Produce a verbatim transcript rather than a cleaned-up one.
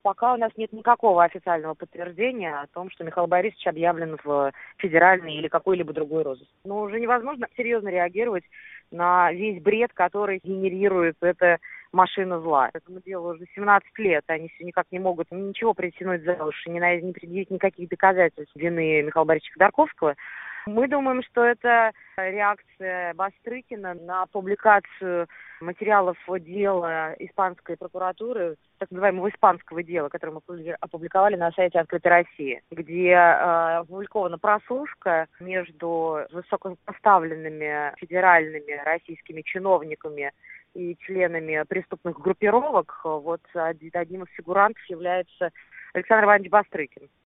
Пока у нас нет никакого официального подтверждения о том, что Михаил Борисович объявлен в федеральный или какой-либо другой розыск. Но уже невозможно серьезно реагировать на весь бред, который генерирует эта машина зла. Этому делу уже семнадцать лет, они все никак не могут ничего притянуть за уши, не, на- не предъявить никаких доказательств вины Михаила Борисовича Ходорковского. Мы думаем, что это реакция Бастрыкина на публикацию материалов дела испанской прокуратуры, так называемого испанского дела, которое мы опубликовали на сайте «Открытой России», где э, опубликована прослушка между высокопоставленными федеральными российскими чиновниками и членами преступных группировок. Вот одним из фигурантов является Александр Иванович Бастрыкин.